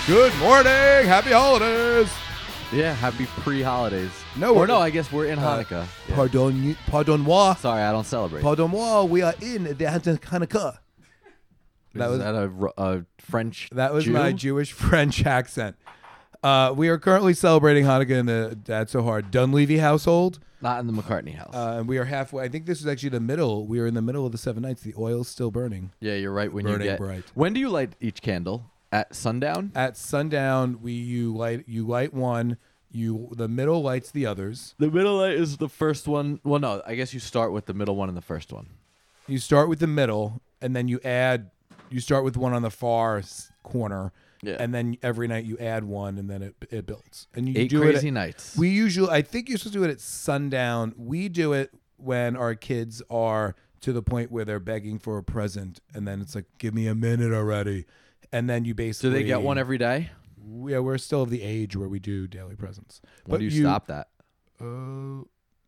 Good morning. Happy holidays. Yeah, happy pre-holidays. No, I guess we're in Hanukkah. Yeah. Pardon-moi. Sorry, I don't celebrate. Pardon-moi. We are in the Hanukkah. Is that a French That was Jew? my Jewish French accent. We are currently celebrating Hanukkah in the Dad So Hard Dunleavy household. Not in the McCartney house. And we are halfway. I think this is actually the middle. We are in the middle of the 7 nights. The oil's still burning. Yeah, you're right. When Burning you get bright. When do you light each candle? At sundown? At sundown, you light one. The middle lights the others. The middle light is the first one. Well, no, I guess you start with the middle one and the first one. You start with the middle, and then you start with one on the far corner. Yeah. And then every night you add one, and then it builds. And you 8 do crazy it nights. I think you're supposed to do it at sundown. We do it when our kids are to the point where they're begging for a present, and then it's like, give me a minute already. And then you basically... Do they get one every day? Yeah, we're still of the age where we do daily presents. When do you stop that? In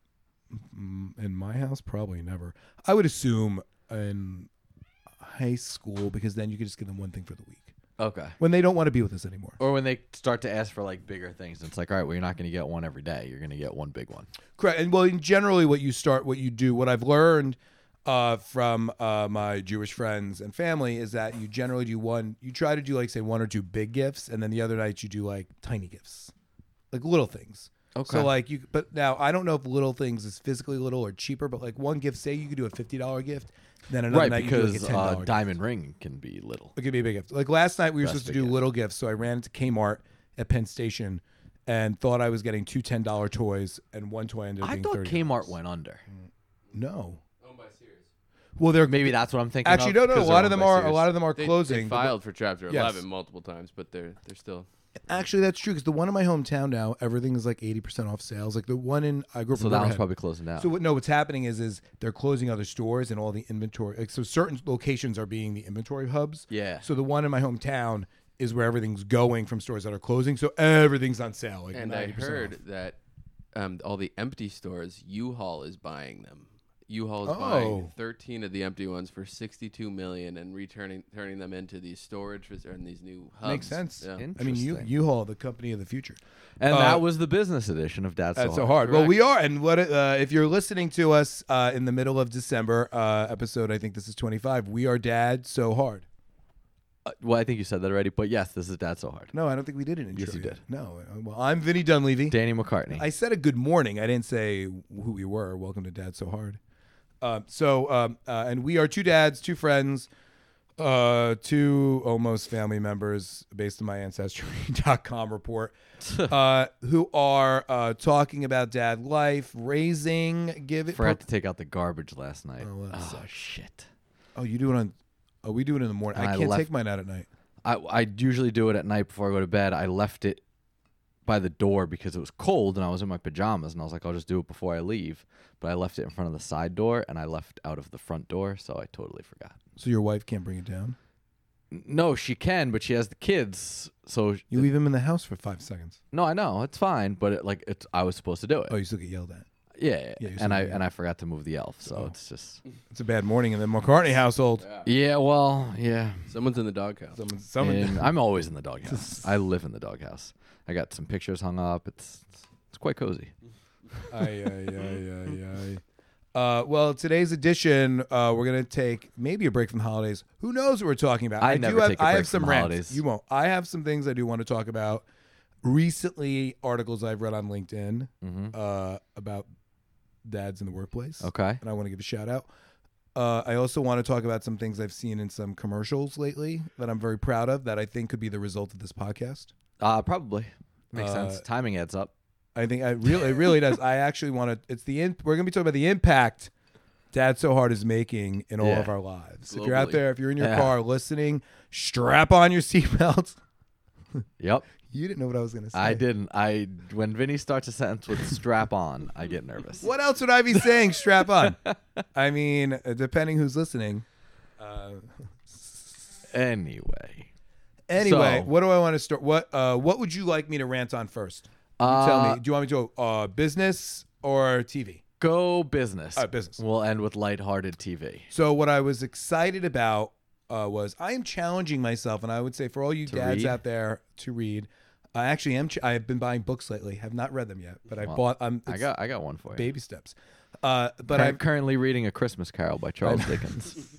my house, probably never. I would assume in high school, because then you could just give them one thing for the week. Okay. When they don't want to be with us anymore. Or when they start to ask for like bigger things, it's like, all right, well, you're not going to get one every day. You're going to get one big one. Correct. And well, generally what I've learned from my Jewish friends and family is that you generally you try to do like, say, one or two big gifts, and then the other night you do like tiny gifts, like little things. Okay. So like but now I don't know if little things is physically little or cheaper, but like one gift, say you could do a $50 gift, then another night you do like a $10 gift. Diamond ring can be little. It could be a big gift. Like last night we were supposed to do little gifts, so I ran into Kmart at Penn Station and thought I was getting two $10 toys, and one toy ended up being $30. I thought Kmart went under. No. Owned by Sears. Well, they're Maybe that's what I'm thinking. actually no. A lot of them are They closing. filed for Chapter Yes. 11 multiple times, but they're still. Actually, that's true, because the one in my hometown now, everything is like 80% off sales. Like the one I grew up So in that one's Riverhead. probably closing down. So what's happening is they're closing other stores, and all the inventory. Like, so certain locations are being the inventory hubs. Yeah. So the one in my hometown is where everything's going from stores that are closing. So everything's on sale. Like And 90% I heard off. that all the empty stores, U-Haul is buying them. U-Haul is Oh. buying 13 of the empty ones for $62 million and turning them into these storage and these new hubs. Makes sense. Yeah. I mean, Interesting. U-Haul, the company of the future. And that was the business edition of Dad's That's So so Hard. hard. Well, we are, and what if you're listening to us in the middle of December, episode, I think this is 25. We are Dad So Hard. Well, I think you said that already, but yes, this is Dad's So Hard. No, I don't think we did an intro. Yes, you yet. did. No. Well, I'm Vinny Dunleavy. Danny McCartney. I said a good morning. I didn't say who we were. Welcome to Dad So Hard. And we are two dads, two friends, two almost family members based on my Ancestry.com report, who are talking about dad life, raising, Forgot to take out the garbage last night. Oh, that Oh, sucks. shit. Oh, you do it on? Oh, we do it in the morning. And I I can't left- take mine out at night. I usually do it at night before I go to bed. I left it by the door because it was cold and I was in my pajamas, and I was like, I'll just do it before I leave. But I left it in front of the side door, and I left out of the front door, so I totally forgot. So your wife can't bring it down. No, she can, but she has the kids, so You leave him in the house for 5 seconds. no, I know it's fine, but I was supposed to do it. Oh, you still get yelled at. Yeah, Yeah, you and said I forgot to move the elf, so Oh. it's just It's a bad morning in the McCartney household. yeah. Well, yeah. Someone's in the doghouse. Someone. I'm always in the doghouse. I live in the doghouse. I got some pictures hung up. It's quite cozy. Well, today's edition, we're gonna take maybe a break from the holidays. Who knows what we're talking about? I never take a I break have some from the rants. holidays. You won't. I have some things I do want to talk about. Recently, articles I've read on LinkedIn about dads in the workplace. Okay. And I want to give a shout out. I also want to talk about some things I've seen in some commercials lately that I'm very proud of that I think could be the result of this podcast. Probably makes sense. Timing adds up. I think it really does. I actually want to. We're gonna be talking about the impact Dad So Hard is making in all Yeah. of our lives. If you're out Globally. there, if you're in your Yeah. car listening, strap on your seatbelts. Yep. You didn't know what I was gonna say. I didn't. When Vinny starts a sentence with "strap on," I get nervous. What else would I be saying? Strap on. I mean, depending who's listening. Anyway, Anyway, So- what do I want to start? What would you like me to rant on first? You tell me. Do you want me to go business or TV? go business. All right, business. We'll end with lighthearted TV. So what I was excited about was I am challenging myself, and I would say for all you To dads read? out there to read. I actually am. I have been buying books lately. Have not read them yet, but I bought. I got one for you. baby steps. But I'm currently reading A Christmas Carol by Charles Dickens.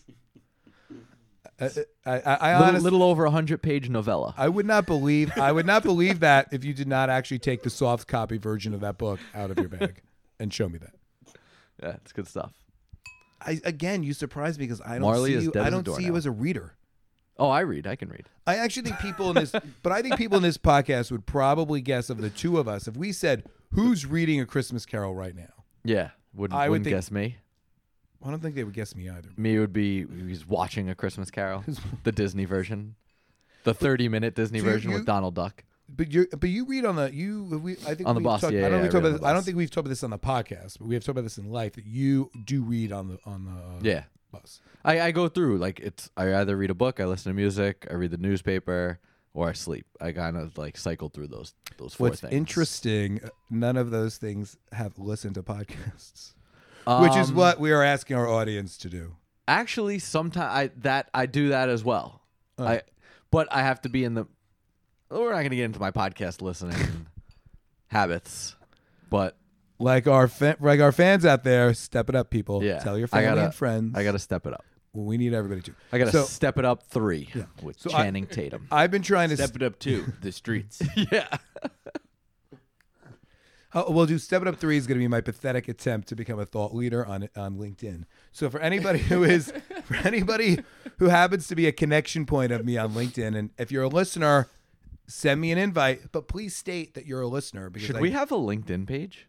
I honestly, little over 100-page novella. I would not believe that if you did not actually take the soft copy version of that book out of your bag and show me that. Yeah, it's good stuff. You surprised me because I don't Marley see is you. dead I as a don't see you doornail. as a reader. Oh, I can read. I actually think people in this, but I think people in this podcast would probably guess of the two of us if we said who's reading A Christmas Carol right now. Yeah, wouldn't think- guess me. I don't think they would guess me either. Me would be he's watching A Christmas Carol, the Disney version, the 30-minute Disney So version you- with Donald Duck. But you read on the I think On the we've bus, talked- yeah, I don't yeah, think we I talk read about on the I don't bus. think we've talked about this on the podcast, but we have talked about this in life that you do read on the Yeah, bus. I go through I either read a book, I listen to music, I read the newspaper, or I sleep. I kind of cycle through those four What's things. interesting, none of those things have listened to podcasts, which is what we are asking our audience to do. Actually, sometimes I do that as well. But I have to be in the. We're not going to get into my podcast listening habits, but Like our fans out there, step it up, people. yeah, Tell your family and friends. I got to step it up. Well, we need everybody to. I got to So- step it up 3 with So Channing Tatum. I've been trying to. Step it up to the streets. Yeah. We'll do Step It Up 3 is going to be my pathetic attempt to become a thought leader on LinkedIn. So for anybody who happens to be a connection point of me on LinkedIn, and if you're a listener, send me an invite, but please state that you're a listener. Because Should we have a LinkedIn page?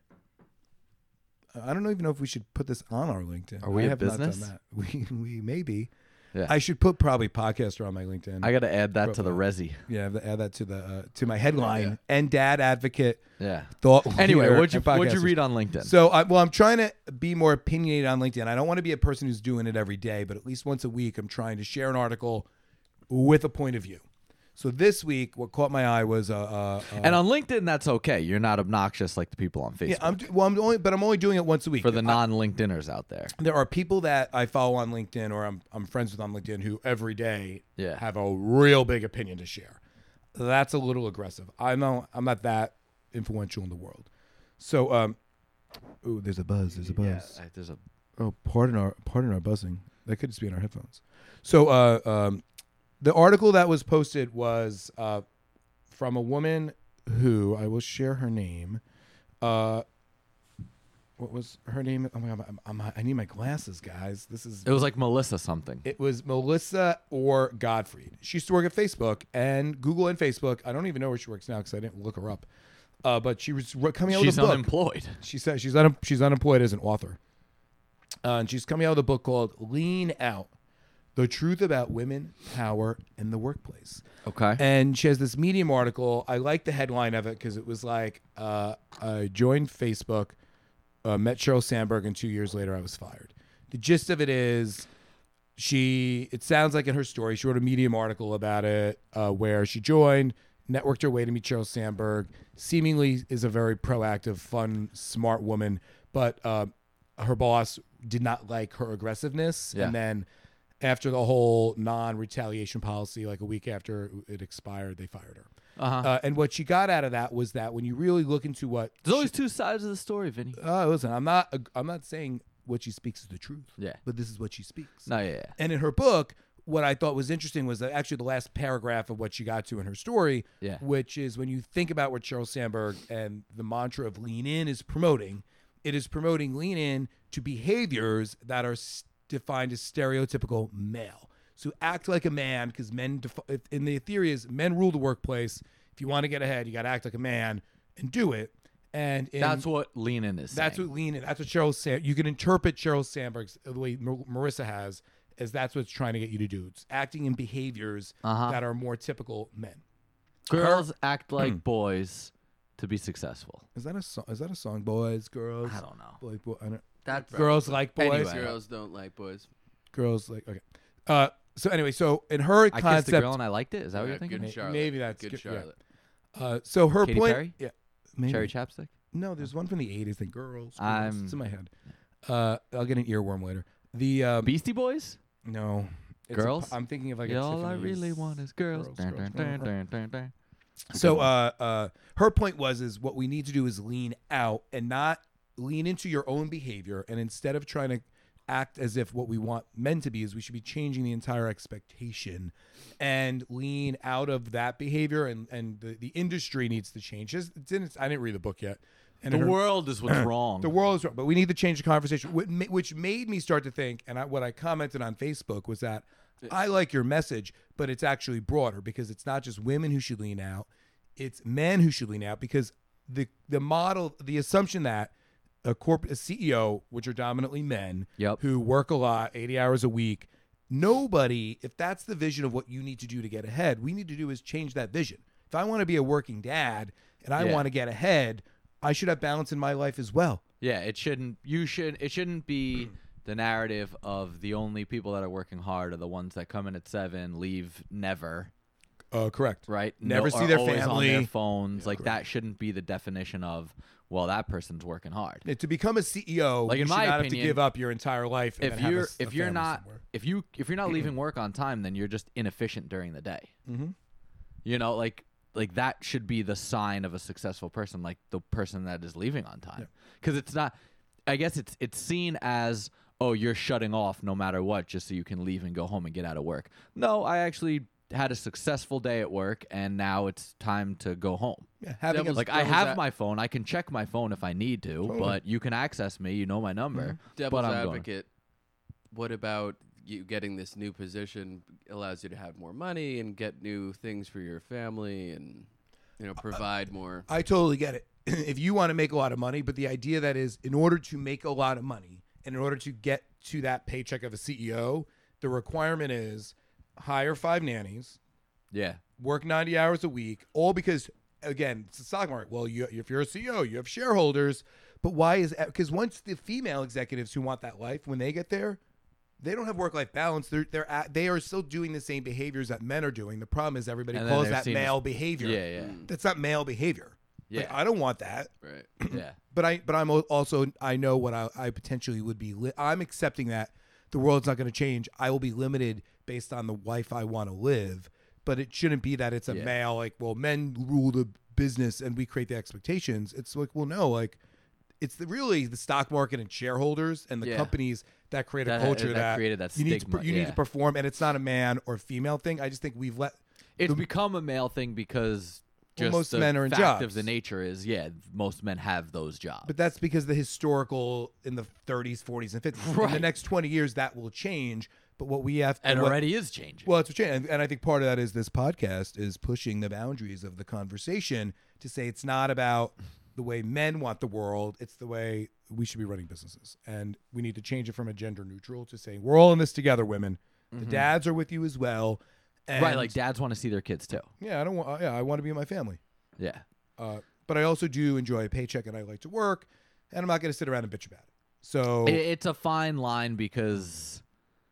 I don't even know if we should put this on our LinkedIn. Are we I a have business? Not done that. We may be. Yeah. I should put probably podcaster on my LinkedIn. I got to add that to the Profile. resi. Yeah, add that to my headline and dad advocate. Yeah. Thought Anyway, leader what'd you and podcasters. read on LinkedIn? So, I'm trying to be more opinionated on LinkedIn. I don't want to be a person who's doing it every day, but at least once a week, I'm trying to share an article with a point of view. So this week, what caught my eye was and on LinkedIn, that's okay. You're not obnoxious like the people on Facebook. I'm only doing it once a week For the non-LinkedIners out there. There are people that I follow on LinkedIn or I'm friends with on LinkedIn who every day Yeah. have a real big opinion to share. That's a little aggressive. I know I'm not that influential in the world. So, there's a buzz. There's a buzz. Yeah, there's a. Oh, pardon our buzzing. That could just be in our headphones. So, the article that was posted was from a woman who I will share her name. What was her name? Oh my God, I need my glasses, guys. It was like Melissa something. It was Melissa or Gottfried. She used to work at Facebook and Google and Facebook. I don't even know where she works now because I didn't look her up. But she was coming out with She's a book. unemployed. She said she's unemployed as an author. And she's coming out with a book called Lean Out: The Truth About Women, Power, and the Workplace. Okay. And she has this Medium article. I like the headline of it because it was like, I joined Facebook, met Sheryl Sandberg, and 2 years later I was fired. The gist of it is it sounds like in her story, she wrote a Medium article about it where she joined, networked her way to meet Sheryl Sandberg, seemingly is a very proactive, fun, smart woman, but her boss did not like her aggressiveness. Yeah. And then after the whole non-retaliation policy, like a week after it expired, they fired her. Uh-huh. And what she got out of that was that when you really look into what There's always two sides of the story, Vinny. listen, I'm not saying what she speaks is the truth. Yeah. But this is what she speaks. No, yeah. And in her book, what I thought was interesting was that actually the last paragraph of what she got to in her story, Yeah. which is when you think about what Sheryl Sandberg and the mantra of lean in is promoting, it is promoting lean in to behaviors that are defined as stereotypical male. So act like a man, because men, in the theory is men rule the workplace. If you want to get ahead, you got to act like a man and do it. And That's what lean in is. that's saying. what lean in. That's what Sheryl Sandberg. You can interpret Sheryl Sandberg's the way Marissa has, as that's what it's trying to get you to do. It's acting in behaviors that are more typical men. Girls act like boys to be successful. Is that a song? Is that a song? Boys, girls. I don't know. I don't, That's girls like boys. Anyway. Girls don't like boys. Girls like okay. So anyway, so in her I kissed a concept, girl and I liked it. Is that what Yeah, you're thinking? good Charlotte. maybe that's good, good, yeah. Charlotte. So her Katy point, Perry? yeah, maybe. Cherry chapstick. No, there's one from the '80s. The girls. I'm- It's in my head. I'll get an earworm later. The Beastie Boys. no, Girls? I'm thinking of like Yeah, a all I Tiffany's- really want is girls. girls, Dun, girls, dun, girls. dun, dun, dun. So her point is what we need to do is lean out and not lean into your own behavior, and instead of trying to act as if what we want men to be is, we should be changing the entire expectation and lean out of that behavior, and the industry needs to change. I didn't read the book yet. And The her- world is what's wrong. The world is wrong, but we need to change the conversation, which made me start to think, and what I commented on Facebook was that I like your message, but it's actually broader, because it's not just women who should lean out, it's men who should lean out, because the model, the assumption that a CEO, which are dominantly men, Yep. who work a lot, 80 hours a week, nobody, if that's the vision of what you need to do to get ahead, we need to do is change that vision. If I want to be a working dad and I Yeah. want to get ahead, I should have balance in my life as well. Yeah, it shouldn't be the narrative of the only people that are working hard are the ones that come in at 7, leave never, Correct. right? Never see are their always on their family. phones. Like that shouldn't be the definition of, well, that person's working hard. To become a CEO, Like, you in should my not have to opinion, give up your entire life. And If then have you're a if you're family not somewhere. if you're not leaving work on time, then you're just inefficient during the day. Mm-hmm. You know, like that should be the sign of a successful person, like the person that is leaving on time. Because it's not. I guess it's seen as, oh, you're shutting off no matter what, just so you can leave and go home and get out of work. No, I actually had a successful day at work, and now it's time to go home. Yeah, having Devil's- a, Like I Devil's have ad- my phone, I can check my phone if I need to, Totally. but you can access me. You know my number. Devil's but I'm going. advocate. What about you getting this new position allows you to have more money and get new things for your family and provide more. I totally get it. If you want to make a lot of money, but the idea that is, in order to make a lot of money and in order to get to that paycheck of a CEO, the requirement is hire 5 nannies, Yeah. work 90 hours a week, all because, again, it's the stock market. Well, if you're a CEO, you have shareholders, but why is that? Because once the female executives who want that life, when they get there, they don't have work-life balance. They are still doing the same behaviors that men are doing. The problem is everybody And then calls they're that seen male as- behavior. Yeah, yeah. That's not male behavior. Yeah. Like, I don't want that. Right. Yeah. But I'm also, I know what I potentially would be. I'm accepting that the world's not going to change. I will be limited based on the life I want to live. But it shouldn't be that it's a Yeah. male, like, well, men rule the business and we create the expectations. It's like, well, no, like, it's really the stock market and shareholders and the Yeah. companies that create a That- culture that that created that you need to stigma, you need yeah. to perform, and it's not a man or female thing. I just think we've let It's become a male thing because Well, just most the men are in fact jobs. of the nature is, most men have those jobs. But that's because the historical in the 30s, 40s, and 50s. In the Right. next 20 years, that will change. But what we have and what- already is changing. Well, it's a change. And I think part of that is this podcast is pushing the boundaries of the conversation to say it's not about the way men want the world. It's the way we should be running businesses. And we need to change it from a gender neutral to saying we're all in this together, women. The dads are with you as well. And right, like dads want to see their kids too. Yeah, I don't want. Yeah, I want to be in my family. Yeah. But I also do enjoy a paycheck, and I like to work. And I'm not going to sit around and bitch about it. So It's a fine line because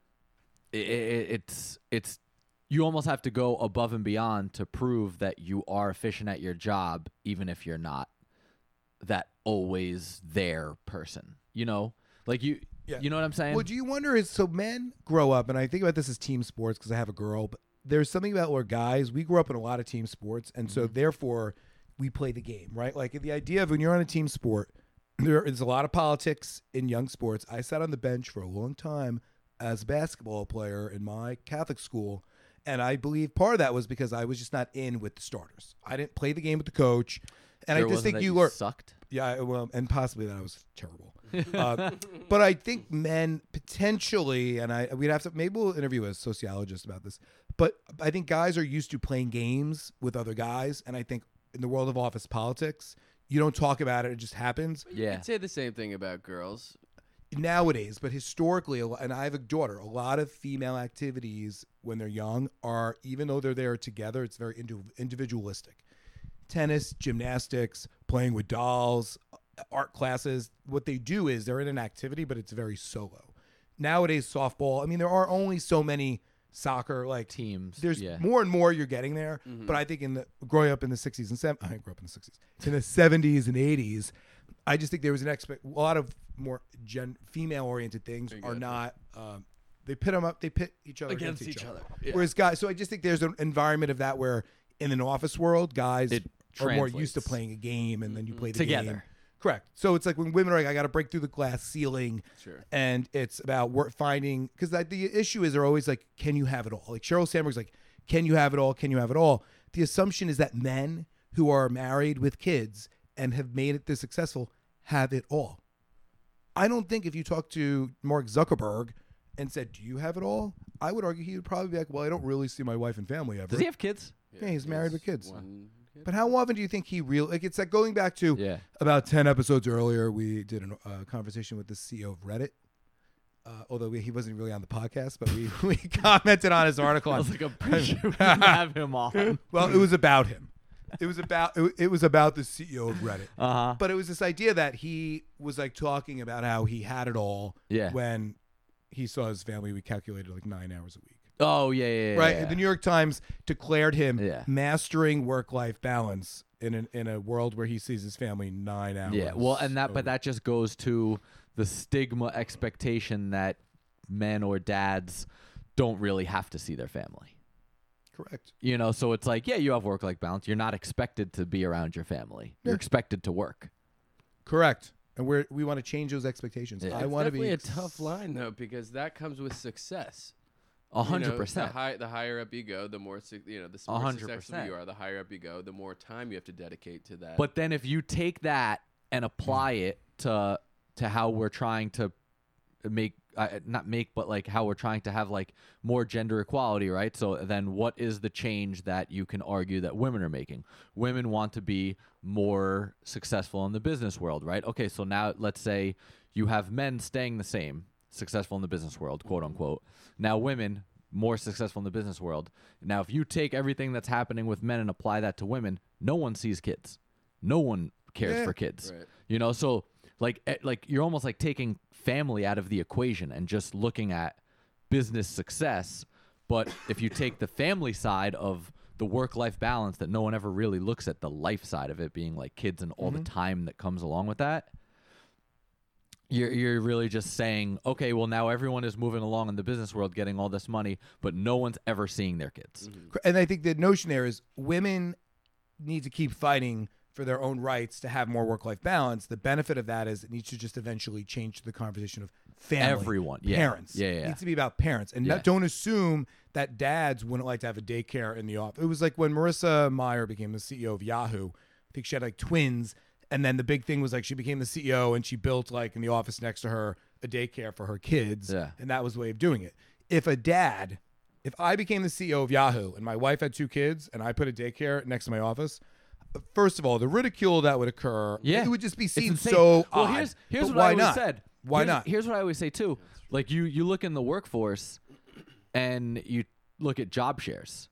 it's you almost have to go above and beyond to prove that you are efficient at your job, even if you're not that always there person. You know, like you know what I'm saying? Well, do you wonder so men grow up, and I think about this as team sports because I have a girl, but there's something about where guys, we grew up in a lot of team sports, and so therefore we play the game, right? Like the idea of when you're on a team sport, there is a lot of politics in young sports. I sat on the bench for a long time as a basketball player in my Catholic school, and I believe part of that was because I was just not in with the starters. I didn't play the game with the coach, and Sure I just wasn't think that you learn. sucked. Yeah, well, and possibly that I was terrible. But I think men potentially, and we'd have to, maybe we'll interview a sociologist about this, but I think guys are used to playing games with other guys. And I think in the world of office politics, you don't talk about it. It just happens You Yeah. could say the same thing about girls. nowadays. But historically, and I have a daughter, a lot of female activities when they're young are, even though they're there together, it's very individualistic. Tennis, gymnastics, playing with dolls, art classes. What they do is they're in an activity, but it's very solo. Nowadays, softball, I mean, there are only so many soccer like Teams. There's yeah. more and more you're getting there. But I think growing up in the 60s and 70s, I grew up in the 60s, in the 70s and 80s, I just think there was a lot of more female oriented things are not, They pit them up. They pit each other Against each other. Yeah. Whereas guys, so I just think there's an environment of that where in an office world, guys It are more used to translates. playing a game, and then you play the Together. game. Correct. So it's like when women are like, I got to break through the glass ceiling. Sure. And it's about finding, because the issue is they're always like, can you have it all? Like Sheryl Sandberg's like, can you have it all? Can you have it all? The assumption is that men who are married with kids and have made it this successful have it all. I don't think if you talk to Mark Zuckerberg and said, do you have it all? I would argue he would probably be like, well, I don't really see my wife and family ever. Does he have kids? Yeah, he's married with kids. One kid. But how often do you think he like it's like going back to Yeah. about 10 episodes earlier, we did a conversation with the CEO of Reddit. Although he wasn't really on the podcast, but we commented on his article. I On, was like, I'm pretty sure we didn't have him on. well, it was about him. It was about the CEO of Reddit. Uh-huh. But it was this idea that he was like talking about how he had it all Yeah. when he saw his family. We calculated like 9 hours a week. Oh, yeah. Right. Yeah. The New York Times declared him Yeah. mastering work-life balance in a world where he sees his family 9 hours. Yeah, well, and a but week. that just goes to the stigma expectation that men or dads don't really have to see their family. Correct. You know, so it's like, yeah, you have work-life balance. You're not expected to be around your family. You're Yeah. expected to work. Correct. And we want to change those expectations. Yeah. I It's want to be definitely a tough line though, because that comes with success. 100%. The higher up you go, the more the more 100%. successful you are. The higher up you go, the more time you have to dedicate to that. But then if you take that and apply it to how we're trying to make not make but like how we're trying to have like more gender equality, right? So then what is the change that you can argue that women are making? Women want to be more successful in the business world, right? Okay, so now let's say you have men staying the same, successful in the business world, quote unquote. Now women more successful in the business world. Now if you take everything that's happening with men and apply that to women, no one sees kids. No one cares Yeah. for kids. Right. You know, so like you're almost like taking family out of the equation and just looking at business success. But if you take the family side of the work-life balance that no one ever really looks at, the life side of it being like kids and all the time that comes along with that, you're really just saying, okay, well now everyone is moving along in the business world getting all this money, but no one's ever seeing their kids. And I think the notion there is women need to keep fighting for their own rights to have more work-life balance. The benefit of that is it needs to just eventually change the conversation of family. Everyone. Yeah. Parents. Yeah. It needs to be about parents. And Yeah. don't assume that dads wouldn't like to have a daycare in the office. It was like when Marissa Mayer became the CEO of Yahoo. I think she had like twins. And then the big thing was like she became the CEO and she built like in the office next to her a daycare for her kids. Yeah. And that was the way of doing it. If I became the CEO of Yahoo and my wife had 2 kids and I put a daycare next to my office, first of all, the ridicule that would occur, Yeah. it would just be It's seen insane. so well, odd. here's But what why I always not? said. Why not? Here's what I always say too. Like you look in the workforce and you look at job shares.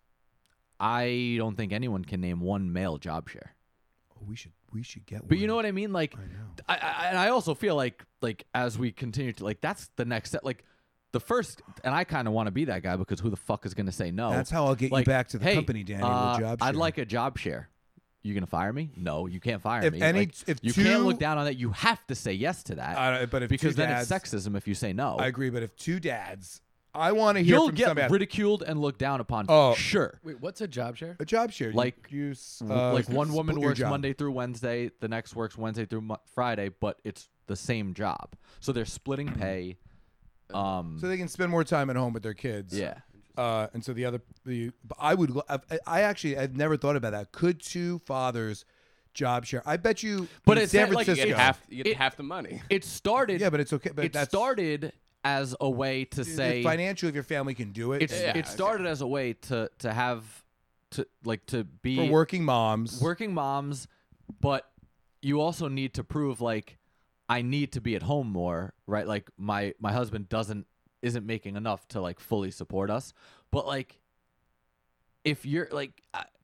I don't think anyone can name one male job share. Oh, we should get one. But you know what I mean? Like I know. and I also feel like as we continue to like that's the next step. Like the first, and I kind of want to be that guy because who the fuck is going to say no? That's how I'll get Like, you back to the hey, company, Danny. With job I'd share. like a job share. You gonna fire me? No, you can't fire If me. any- Like, if you 2 can't look down on that. You have to say yes to that. But if because 2 then dads, it's sexism if you say no. I agree. But if 2 dads, I want to hear You'll from get somebody. ridiculed and looked down upon. Oh. Sure. Wait, what's a job share? A job share, Like- like One woman split your works job. Monday through Wednesday, the next works Wednesday through Friday, but it's the same job. So they're splitting pay. so they can spend more time at home with their kids. Yeah. And so but I would. I've never thought about that. Could 2 fathers job share? I bet you. But in it's San like- Francisco. You get It- half the money. It started. Yeah, but it's okay. But It that's started as a way to say financially, if your family can do it. it started as a way to have to be for working moms. working moms, but you also need to prove like I need to be at home more, right? Like my husband isn't making enough to like fully support us, but like if you're like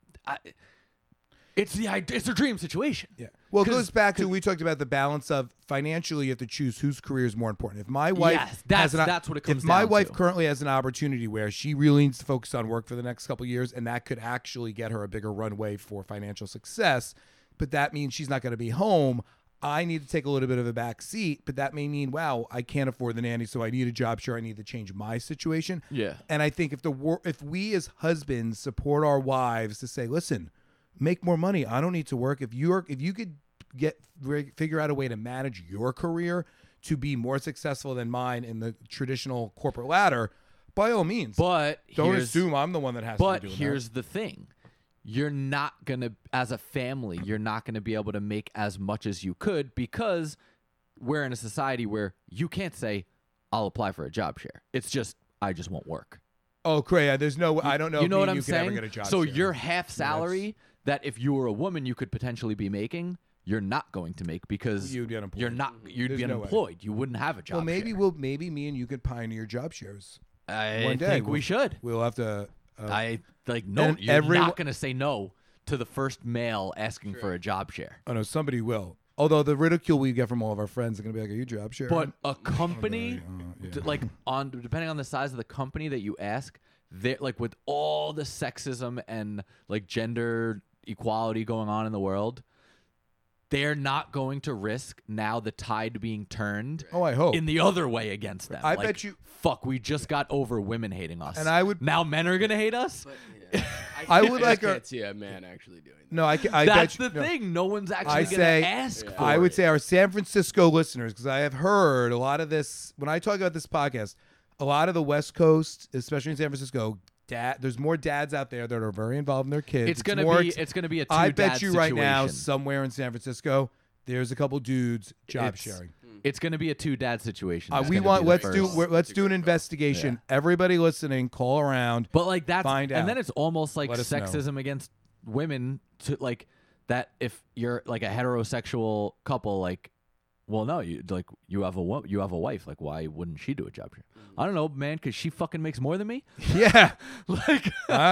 it's a dream situation. Yeah. Well, it 'Cause- goes back to we talked about the balance of financially you have to choose whose career is more important. If my wife Yes, that's what it comes If my down wife to. currently has an opportunity where she really needs to focus on work for the next couple of years and that could actually get her a bigger runway for financial success, but that means she's not going to be home, I need to take a little bit of a back seat, but that may mean, wow, I can't afford the nanny, so I need a job share. I need to change my situation. Yeah. And I think if we as husbands support our wives to say, listen, make more money. I don't need to work. If you could figure out a way to manage your career to be more successful than mine in the traditional corporate ladder, by all means. But don't assume I'm the one that has to be doing But here's the thing. You're not going to, as a family, you're not going to be able to make as much as you could because we're in a society where you can't say, I'll apply for a job share. It's just, I just won't work. that. Oh, Cray, there's no, I don't know You if know me what and I'm you could ever saying? get a job So share. your half salary that if you were a woman you could potentially be making, you're not going to make because You'd be unemployed. you'd There's be no way. unemployed. You wouldn't have a job Well, maybe share. maybe me and you could pioneer job shares. I one day think we'll- we should. We'll have to. No, and you're everyone- not going to say no to the first male asking for a job share. Oh no, somebody will. Although the ridicule we get from all of our friends are gonna be like, "Are you job sharing?" But a company, yeah. depending on the size of the company that you ask, they like with all the sexism and like gender equality going on in the world, they're not going to risk now the tide being turned Oh, I hope. in the other way against them. I Like, bet you- Fuck, we just got over women hating us, And I would- now men are gonna hate us. But, yeah. I would like just a- can't see a man actually doing that. No, I That's bet the you, no. thing. No one's actually I gonna say- ask for I would it. say our San Francisco listeners, because I have heard a lot of this when I talk about this podcast. A lot of the West Coast, especially in San Francisco, there's more dads out there that are very involved in their kids. It's gonna more be ex- it's gonna be a I two-dad bet you right now, situation. somewhere in San Francisco, there's a couple dudes job It's- sharing. It's going to be a two-dad situation. It's We gonna want be the let's first. do let's do an investigation. Everybody listening, call around. But like that's Find out. and then it's almost like Let us know. sexism against women to like that if you're like a heterosexual couple like well no you like you have a wife like why wouldn't she do a job share? I don't know man cuz she fucking makes more than me. Yeah, Like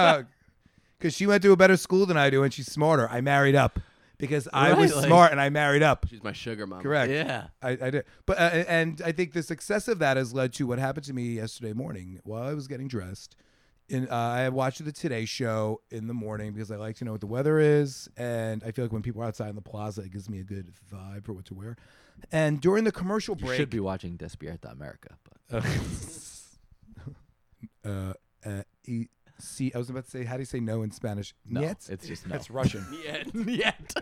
because she went to a better school than I do, and she's smarter. I married up because I Right, was like- smart and I married up. She's my sugar mama. Correct. yeah. I did, but and I think the success of that has led to what happened to me yesterday morning while I was getting dressed. I watched the Today Show in the morning because I like to know what the weather is, and I feel like when people are outside in the plaza, it gives me a good vibe for what to wear. And during the commercial You break, should be watching Despierta America, but I was about to say, how do you say no in Spanish? no, Niet? it's just no. That's Russian. Yet.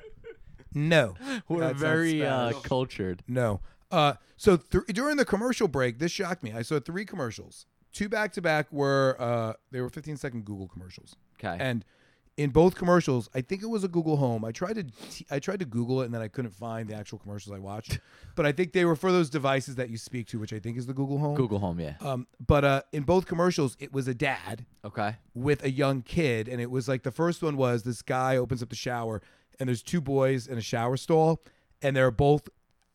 No. We're That's not very Spanish. cultured. No. So during the commercial break, this shocked me. I saw 3 commercials. 2 back-to-back were they were 15-second Google commercials. Okay. And in both commercials, I think it was a Google Home. I tried to Google it, and then I couldn't find the actual commercials I watched. But I think they were for those devices that you speak to, which I think is the Google Home. Google Home, yeah. But in both commercials, it was a dad Okay. with a young kid, and it was like the first one was this guy opens up the shower, and there's 2 boys in a shower stall, and they're both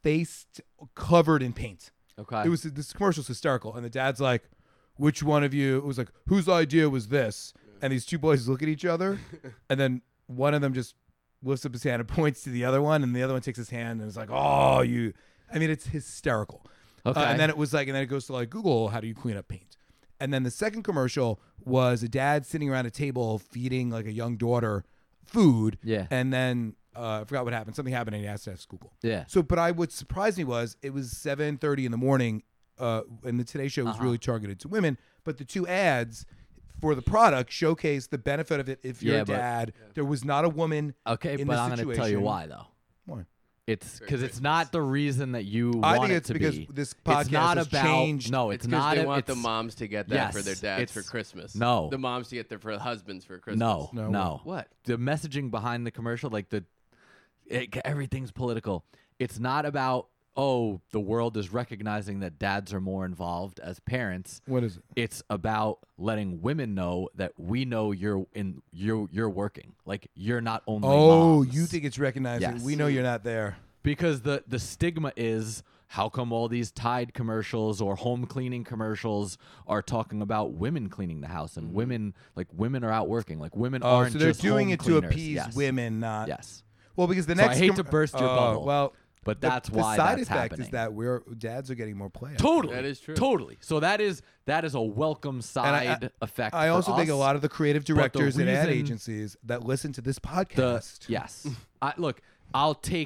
covered in paint. Okay. It was this commercial's hysterical, and the dad's like, "Which one of you?" It was like, "Whose idea was this?" And these 2 boys look at each other, and then one of them just lifts up his hand and points to the other one, and the other one takes his hand and is like, "Oh, you!" I mean, it's hysterical. Okay. And then it was like, and then it goes to like Google, how do you clean up paint? And then the second commercial was a dad sitting around a table feeding like a young daughter food. Yeah. And then I forgot what happened. Something happened, and he asked to ask Google. Yeah. So, but what surprised me was it was 7:30 in the morning, and the Today Show was really targeted to women. But the 2 ads for the product showcased the benefit of it. If you're Yeah, a but- dad, there was not a woman. Okay, in but the I'm going to tell you situation. why though. Why? It's because it's not the reason that you I want think it it's to because be. this It's podcast not has about changed. no. It's It's because not. they want the it's- moms to get that for their Yes, dads for it's- Christmas. no. The moms to get their for husbands for Christmas. No, No. no. What? The messaging behind the commercial, like everything's political. It's not about the world is recognizing that dads are more involved as parents. What is it? It's about letting women know that we know you're working. Like you're not only Oh, moms. you think it's recognizing? Yes. We know you're not there. Because the stigma is how come all these Tide commercials or home cleaning commercials are talking about women cleaning the house and women are out working, like women Oh, aren't so they're just doing home it cleaners. to appease Yes. women, not. Yes. Well, because the So I next. hate to burst your bubble, Well, but the- that's the why side that's effect happening. is that dads are getting more play. Totally. That is true. Totally. So that is a welcome side effect. I for also think a us. lot of the creative the directors and ad reason- agencies that listen to this podcast. Yes. Look, I'll take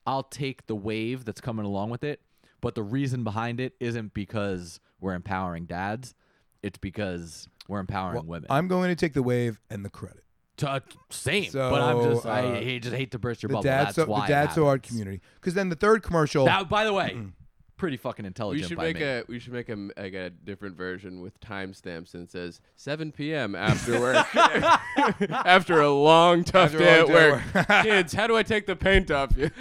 I'll take the wave that's coming along with it. But the reason behind it isn't because we're empowering dads. It's because we're empowering women. I'm going to take the wave and the credit. Same. So, but I'm just, I just hate to burst your bubble. That's why the Dad So Hard community. Because then the third commercial. By the way, pretty fucking intelligent. We should make a different version with timestamps and it says 7 p.m. after work. After a long tough day at work. Kids, how do I take the paint off you?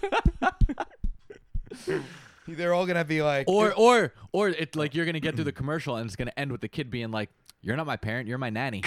They're all gonna be like, or it's like you're gonna get through the commercial and it's gonna end with the kid being like, "You're not my parent, you're my nanny."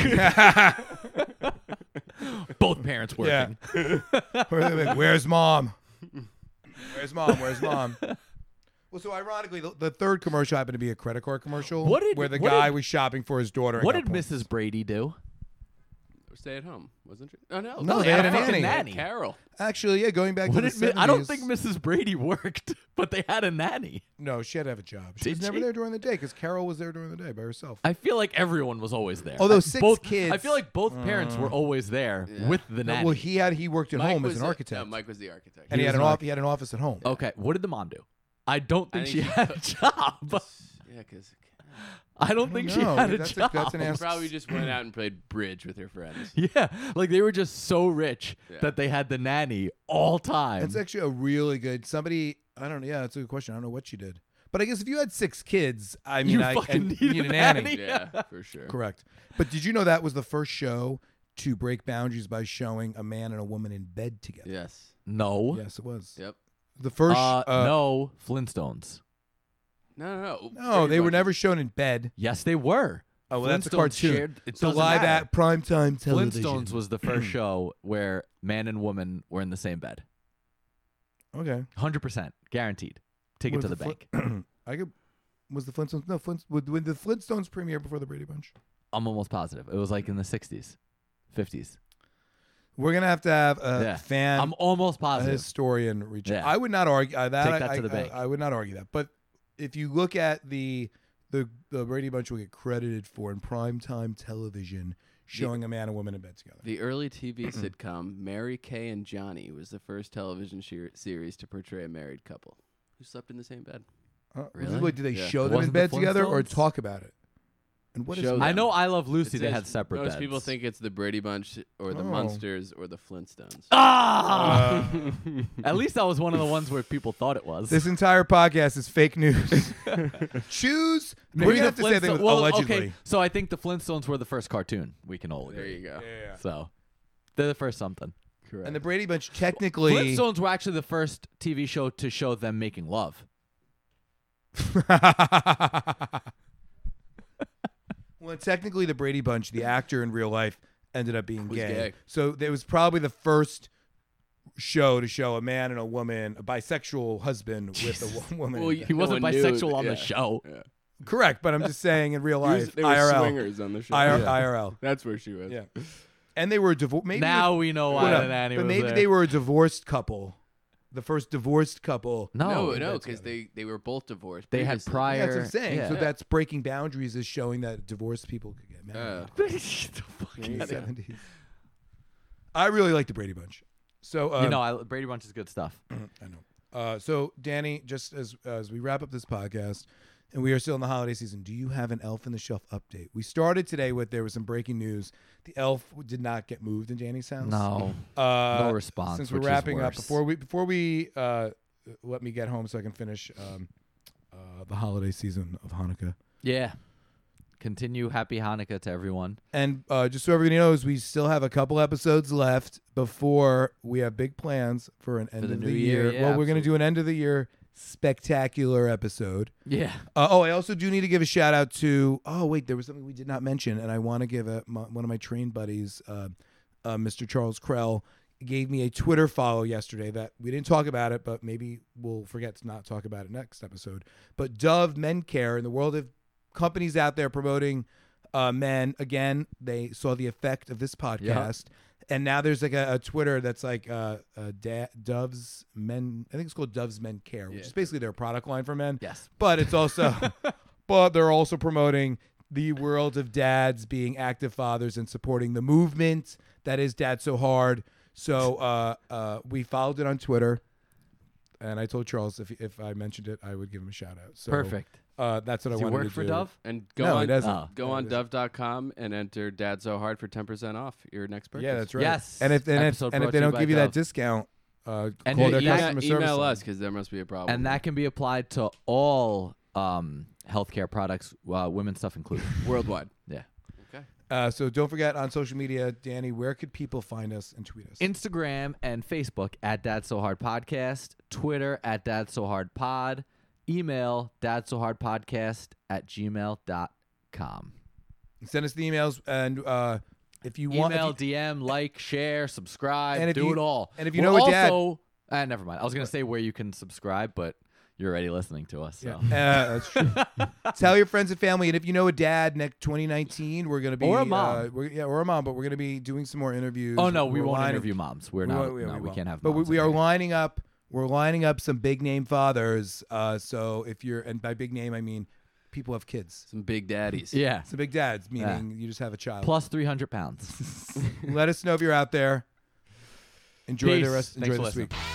Both parents working. Yeah. Where's mom? Where's mom? Where's mom? Well, so ironically, the third commercial happened to be a credit card commercial where the guy was shopping for his daughter. What did Mrs. Brady do? Stay at home, wasn't she? Oh no, No, they had a nanny. Carol. Actually, yeah, going back to the 70s. I don't think Mrs. Brady worked, but they had a nanny. No, she had to have a job. She was Did never she? there during the day because Carol was there during the day by herself. I feel like everyone was always there. Although six kids. I feel like both parents were always there with the nanny. Well, he worked at home as an architect. No, Mike was the architect. And he had an office at home. Okay, what did the mom do? I don't think she had a job. Yeah, because I don't think she had a job. That's an she ass. probably just went out and played bridge with her friends. Yeah, like they were just so rich that they had the nanny all time. It's actually a really good. Somebody, I don't know. Yeah, that's a good question. I don't know what she did. But I guess if you had 6 kids, I mean, you need a nanny. Yeah, for sure. Correct. But did you know that was the first show to break boundaries by showing a man and a woman in bed together? Yes. No. Yes, it was. Yep. The first. No, Flintstones. No, they were never shown in bed. Yes, they were. Oh, well, that's a Flintstones cartoon. It's So live at primetime television. Flintstones was the first show where man and woman were in the same bed. Okay. 100%. Guaranteed. Take it to the bank. Was the Flintstones? No, when the Flintstones premiere before the Brady Bunch? I'm almost positive. It was like in the 60s, 50s. We're going to have a fan. I'm almost a positive. historian reach out. Yeah. I would not argue that. Take that to the bank. I would not argue that. But if you look at the Brady Bunch will get credited for in primetime television showing a man and woman in bed together. The early TV sitcom Mary Kay and Johnny was the first television series to portray a married couple who slept in the same bed. Really? Wait, did they Yeah. show them in Wasn't bed the together or Flintstones? talk about it? And what is Show it? them. I know I Love Lucy. It They says had separate most beds. people think it's the Brady Bunch or the Oh. Munsters or the Flintstones. Ah! At least that was one of the ones where people thought it was. This entire podcast is fake news. Choose. We're Maybe gonna have to say they Well, allegedly. okay, so I think the Flintstones were the first cartoon. We can all There agree. you go. Yeah. So they're the first something. Correct. And the Brady Bunch technically. Flintstones were actually the first TV show to show them making love. Well, technically, the Brady Bunch, the actor in real life, ended up being Was gay. gay. So it was probably the first show to show a man and a woman, a bisexual husband with a woman. Well, in bed. He wasn't No one knew. bisexual on Yeah. the show. Yeah. Correct, but I'm just saying in real life, They were IRL. swingers on the show. IRL. That's where she was. Yeah. And they were divorced. Maybe Now we know why the nanny but was maybe there. they were a divorced couple. The first divorced couple. No, that's because together. they were both divorced. They had previously. prior. Yeah, that's what I'm saying. Yeah. So that's breaking boundaries is showing that divorced people could get married Get the fuck Yeah, in the outta here. 70s. I really like the Brady Bunch. So Brady Bunch is good stuff. I know. So Danny, just as we wrap up this podcast, and we are still in the holiday season, do you have an Elf in the Shelf update? We started today with there was some breaking news. The elf did not get moved in Danny's house. No. No response, Since we're which is wrapping up, worse. before we let me get home so I can finish the holiday season of Hanukkah. Yeah. Continue happy Hanukkah to everyone. And just so everybody knows, we still have a couple episodes left before we have big plans for an end the of new the year, year. yeah, Well, we're going to do an end of the year spectacular episode. Yeah. I also do need to give a shout out to. Oh, wait, there was something we did not mention, and I want to give one of my train buddies, Mr. Charles Krell, gave me a Twitter follow yesterday that we didn't talk about it, but maybe we'll forget to not talk about it next episode. But Dove Men Care, in the world of companies out there promoting men, again, they saw the effect of this podcast. And now there's like a Twitter that's like Dove's Men. I think it's called Dove's Men Care, which is basically their product line for men. Yes. But it's also, but they're also promoting the world of dads being active fathers and supporting the movement that is Dad So Hard. So we followed it on Twitter, and I told Charles if I mentioned it, I would give him a shout out. So, Perfect. That's what Does I he wanted work to for do. Dove? And No, he doesn't. Oh. go on Dove.com and enter Dad So Hard for 10% off your next purchase. Yeah, that's right. Yes. And if Episode they brought to you don't by give you that Dove. discount, call And their you customer service. email line. us because there must be a problem. And that can be applied to all healthcare products, women's stuff included. worldwide. Yeah. Okay. So don't forget on social media, Danny, where could people find us and tweet us? Instagram and Facebook at Dad So Hard Podcast, Twitter at Dad So Hard Pod, email dadsohardpodcast@gmail.com. Send us the emails, and if you want, Email, DM, like, share, subscribe, And if do you- it all. and if you We're know a dad- also, never mind. I was gonna say where you can subscribe, but you're already listening to us. So. that's true. Tell your friends and family, and if you know a dad, next 2019, we're gonna be Or a mom. or a mom, but we're gonna be doing some more interviews. Oh no, we We're won't lining- interview moms. We're we not. won't- yeah, no, we won't. can't have. But moms we on are here. lining up. We're lining up some big name fathers. So if you're, and by big name I mean people have kids. Some big daddies. Yeah. Some big dads, meaning you just have a child. Plus 300 pounds. Let us know if you're out there. Enjoy Peace. the rest. Thanks Enjoy for this listening. week.